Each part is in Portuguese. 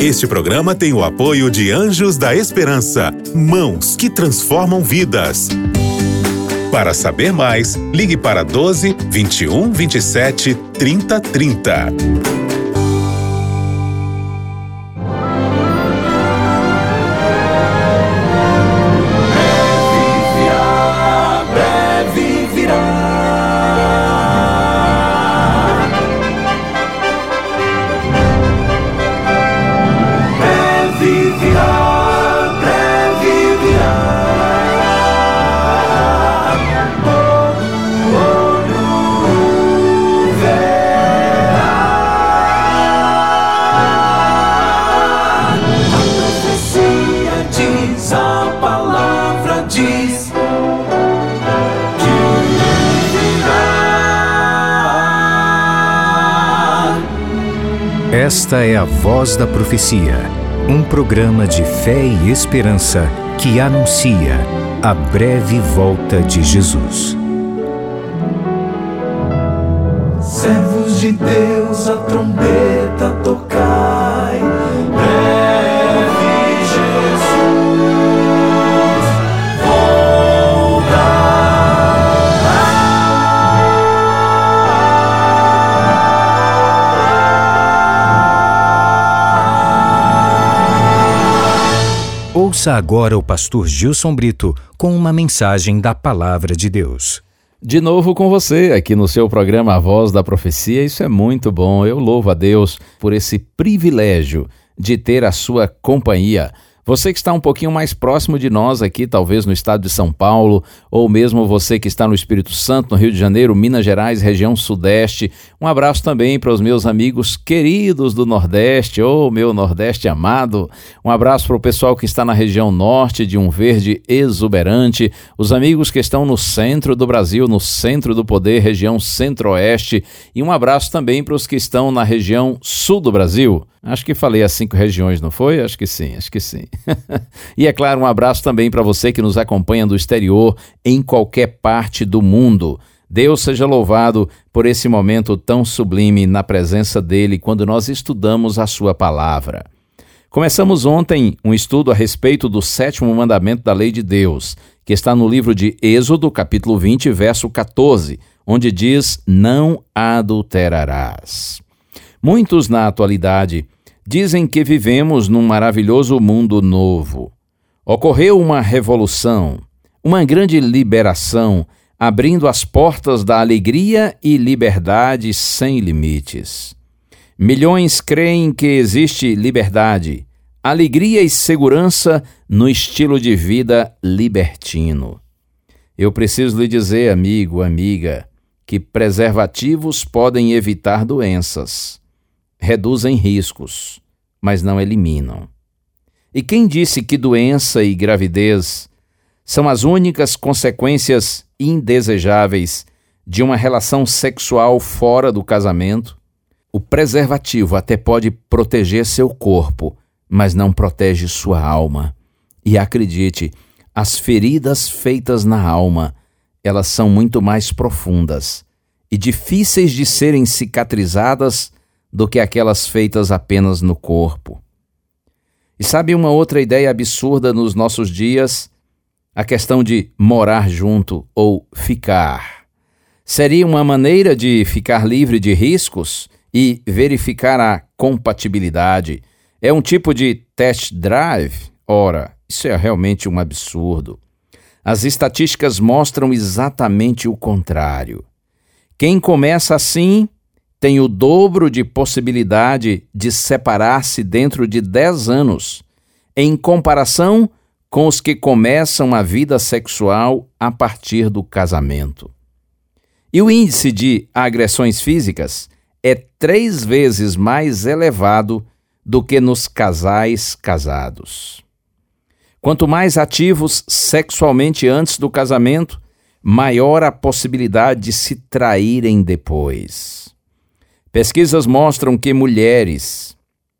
Este programa tem o apoio de Anjos da Esperança, mãos que transformam vidas. Para saber mais, ligue para 12 21 27 30 30. Esta é a Voz da Profecia, um programa de fé e esperança que anuncia a breve volta de Jesus. Servos de Deus, a trombeta tocai, breve Jesus Ouça agora o pastor Gilson Brito com uma mensagem da Palavra de Deus. De novo com você, aqui no seu programa A Voz da Profecia. Isso é muito bom. Eu louvo a Deus por esse privilégio de ter a sua companhia. Você que está um pouquinho mais próximo de nós aqui, talvez no estado de São Paulo, ou mesmo você que está no Espírito Santo, no Rio de Janeiro, Minas Gerais, região Sudeste. Um abraço também para os meus amigos queridos do Nordeste, meu Nordeste amado. Um abraço para o pessoal que está na região Norte, de um verde exuberante. Os amigos que estão no centro do Brasil, no centro do poder, região Centro-Oeste. E um abraço também para os que estão na região Sul do Brasil. Acho que falei as 5 regiões, não foi? Acho que sim. E é claro, um abraço também para você que nos acompanha do exterior, em qualquer parte do mundo. Deus seja louvado por esse momento tão sublime na presença dEle quando nós estudamos a sua palavra. Começamos ontem um estudo a respeito do 7º mandamento da lei de Deus, que está no livro de Êxodo, capítulo 20, verso 14, onde diz: não adulterarás. Muitos na atualidade dizem que vivemos num maravilhoso mundo novo. Ocorreu uma revolução, uma grande liberação, abrindo as portas da alegria e liberdade sem limites. Milhões creem que existe liberdade, alegria e segurança no estilo de vida libertino. Eu preciso lhe dizer, amigo, amiga, que preservativos podem evitar doenças. Reduzem riscos, mas não eliminam. E quem disse que doença e gravidez são as únicas consequências indesejáveis de uma relação sexual fora do casamento? O preservativo até pode proteger seu corpo, mas não protege sua alma. E acredite, as feridas feitas na alma, elas são muito mais profundas e difíceis de serem cicatrizadas do que aquelas feitas apenas no corpo. E sabe uma outra ideia absurda nos nossos dias? A questão de morar junto ou ficar. Seria uma maneira de ficar livre de riscos e verificar a compatibilidade. É um tipo de test drive? Ora, isso é realmente um absurdo. As estatísticas mostram exatamente o contrário. Quem começa assim tem o dobro de possibilidade de separar-se dentro de 10 anos, em comparação com os que começam a vida sexual a partir do casamento. E o índice de agressões físicas é 3 vezes mais elevado do que nos casais casados. Quanto mais ativos sexualmente antes do casamento, maior a possibilidade de se traírem depois. Pesquisas mostram que mulheres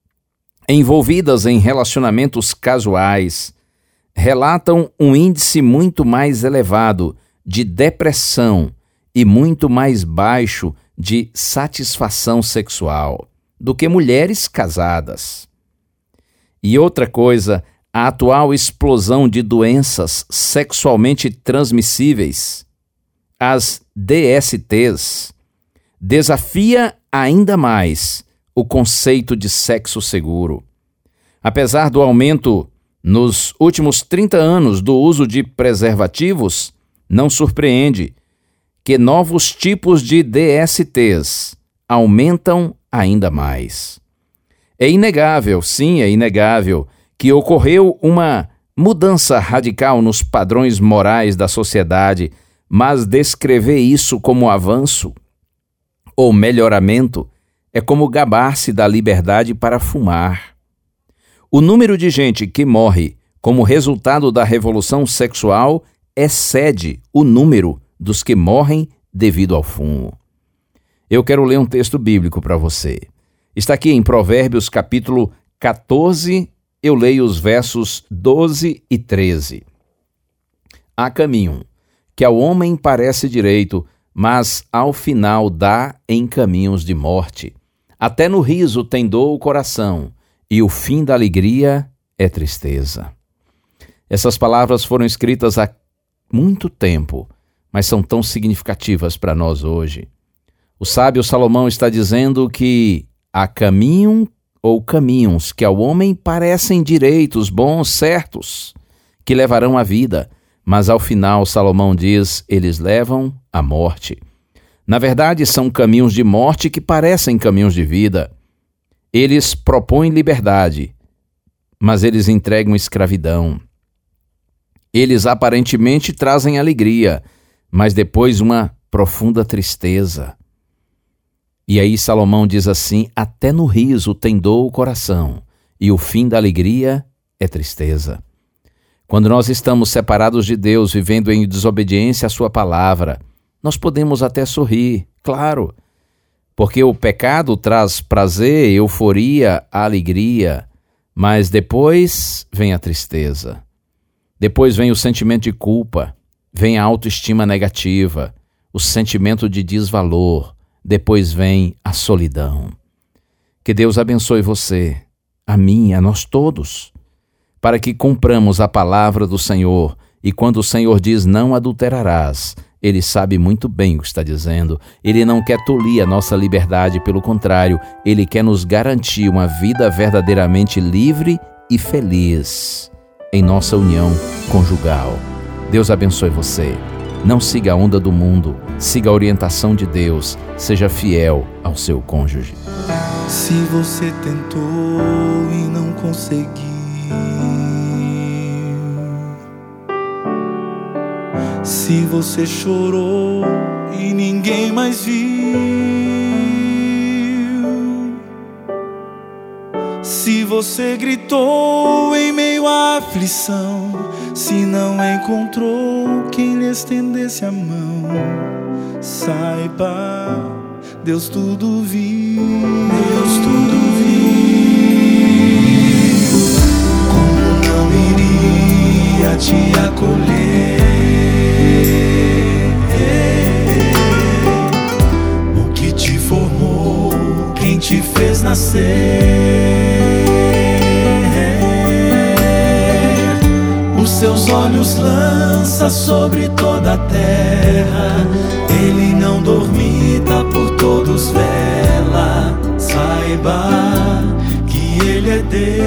envolvidas em relacionamentos casuais relatam um índice muito mais elevado de depressão e muito mais baixo de satisfação sexual do que mulheres casadas. E outra coisa, a atual explosão de doenças sexualmente transmissíveis, as DSTs, desafia ainda mais o conceito de sexo seguro. Apesar do aumento nos últimos 30 anos do uso de preservativos, não surpreende que novos tipos de DSTs aumentam ainda mais. É inegável, sim, é inegável, que ocorreu uma mudança radical nos padrões morais da sociedade, mas descrever isso como avanço ou melhoramento é como gabar-se da liberdade para fumar. O número de gente que morre como resultado da revolução sexual excede o número dos que morrem devido ao fumo. Eu quero ler um texto bíblico para você. Está aqui em Provérbios capítulo 14, eu leio os versos 12 e 13. Há caminho que ao homem parece direito, mas ao final dá em caminhos de morte. Até no riso tem dor o coração, e o fim da alegria é tristeza. Essas palavras foram escritas há muito tempo, mas são tão significativas para nós hoje. O sábio Salomão está dizendo que há caminho ou caminhos que ao homem parecem direitos, bons, certos, que levarão à vida, mas ao final, Salomão diz, eles levam à morte. Na verdade, são caminhos de morte que parecem caminhos de vida. Eles propõem liberdade, mas eles entregam escravidão. Eles aparentemente trazem alegria, mas depois uma profunda tristeza. E aí Salomão diz assim, até no riso tem dor o coração, e o fim da alegria é tristeza. Quando nós estamos separados de Deus, vivendo em desobediência à sua palavra, nós podemos até sorrir, claro, porque o pecado traz prazer, euforia, alegria, mas depois vem a tristeza. Depois vem o sentimento de culpa, vem a autoestima negativa, o sentimento de desvalor, depois vem a solidão. Que Deus abençoe você, a mim, a nós todos, para que cumpramos a palavra do Senhor, e quando o Senhor diz não adulterarás, Ele sabe muito bem o que está dizendo. Ele não quer tolir a nossa liberdade, pelo contrário, Ele quer nos garantir uma vida verdadeiramente livre e feliz em nossa união conjugal. Deus abençoe você. Não siga a onda do mundo, siga a orientação de Deus, seja fiel ao seu cônjuge. Se você tentou e não conseguiu, se você chorou e ninguém mais viu, se você gritou em meio à aflição, se não encontrou quem lhe estendesse a mão, saiba, Deus tudo viu, Deus tudo viu. Como não iria te acolher? O que te formou, quem te fez nascer? Os seus olhos lança sobre toda a terra, Ele não dormita, por todos vela. Saiba que Ele é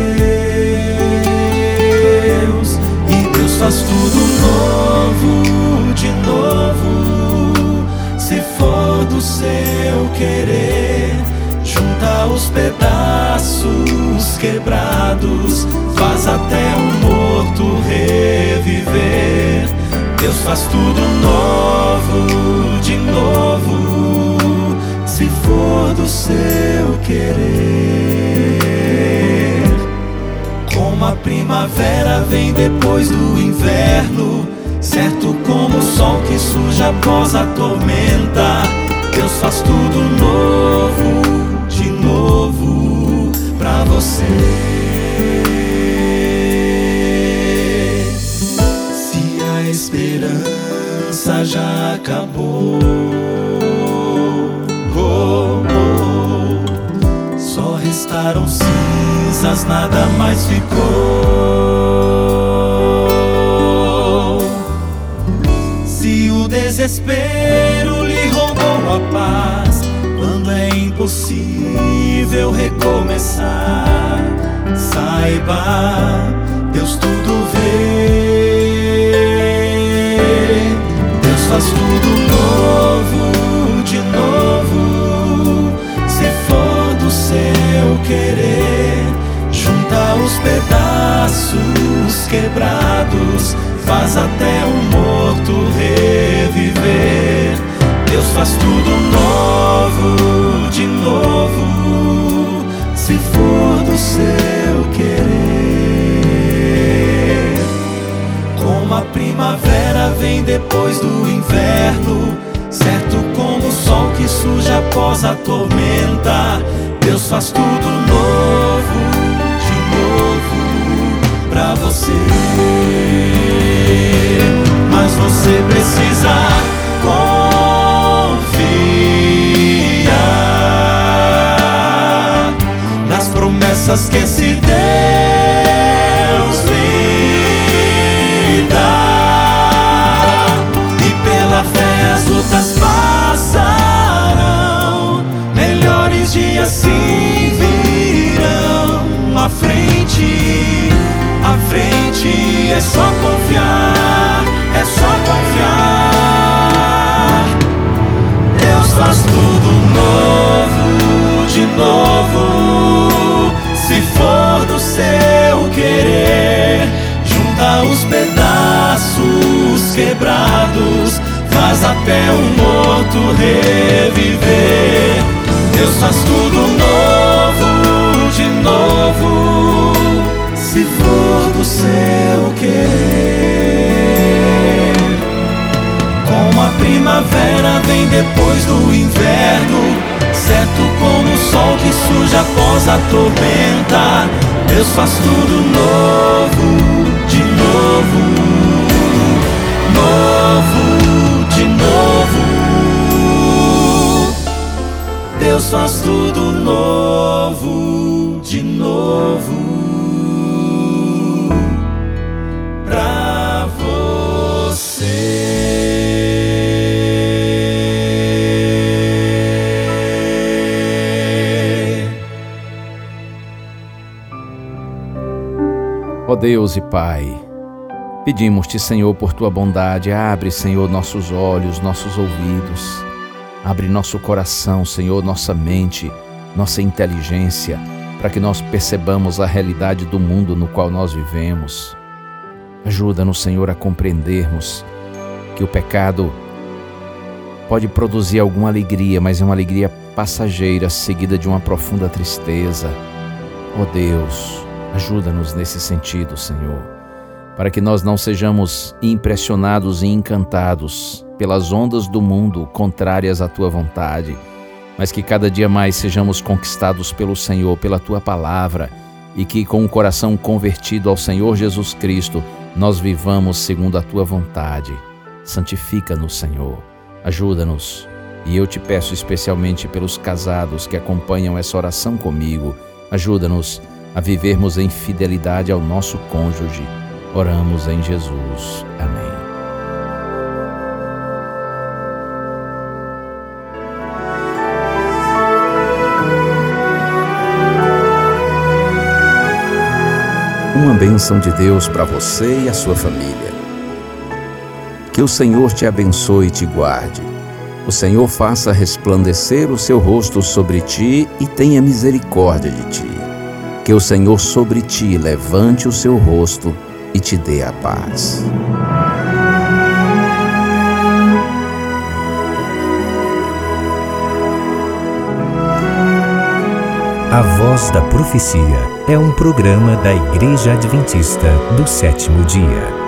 Deus, e Deus faz tudo novo, de novo. Se for do seu querer, junta os pedaços quebrados, faz até um morto reviver. Deus faz tudo novo, de novo, se for do seu querer. Como a primavera vem depois do inverno, certo como o sol que surge após a tormenta, Deus faz tudo novo, de novo, pra você. Se a esperança já acabou, só bastaram cinzas, nada mais ficou. Se o desespero lhe roubou a paz, quando é impossível recomeçar, saiba, Deus tudo vê. Deus faz tudo novo, de novo. Se for do seu querer, junta os pedaços quebrados, faz até o morto reviver. Deus faz tudo novo, de novo. Se for do seu querer. Como a primavera vem depois do inverno, certo como o sol que surge após a tormenta, Deus faz tudo novo, de novo, pra você. Mas você precisa confiar nas promessas que esse Deus lhe dá, e pela fé as lutas passarão, melhores dias sim virão. À frente é só confiar, é só confiar. Deus faz tudo novo, de novo. Se for do seu querer, junta os pedaços quebrados, faz até o morto reviver. Deus faz tudo novo, de novo. Se for do seu querer. Como a primavera vem depois do inverno, certo como o sol que surge após a tormenta, Deus faz tudo novo, de novo, novo, de novo. Deus faz tudo novo, de novo, pra você. Ó Deus e Pai, pedimos-te, Senhor, por tua bondade, abre, Senhor, nossos olhos, nossos ouvidos, abre nosso coração, Senhor, nossa mente, nossa inteligência, para que nós percebamos a realidade do mundo no qual nós vivemos. Ajuda-nos, Senhor, a compreendermos que o pecado pode produzir alguma alegria, mas é uma alegria passageira, seguida de uma profunda tristeza. Ó Deus, ajuda-nos nesse sentido, Senhor, para que nós não sejamos impressionados e encantados pelas ondas do mundo contrárias à Tua vontade, mas que cada dia mais sejamos conquistados pelo Senhor, pela Tua palavra, e que com o coração convertido ao Senhor Jesus Cristo, nós vivamos segundo a Tua vontade. Santifica-nos, Senhor, ajuda-nos. E eu te peço especialmente pelos casados que acompanham essa oração comigo, ajuda-nos a vivermos em fidelidade ao nosso cônjuge. Oramos em Jesus. Amém. Uma bênção de Deus para você e a sua família. Que o Senhor te abençoe e te guarde. O Senhor faça resplandecer o seu rosto sobre ti e tenha misericórdia de ti. Que o Senhor sobre ti levante o seu rosto e te dê a paz. A Voz da Profecia é um programa da Igreja Adventista do Sétimo Dia.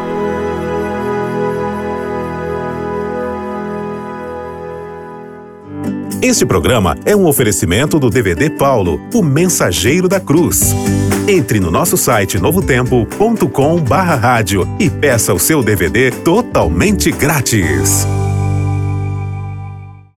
Este programa é um oferecimento do DVD Paulo, o Mensageiro da Cruz. Entre no nosso site novotempo.com/rádio e peça o seu DVD totalmente grátis.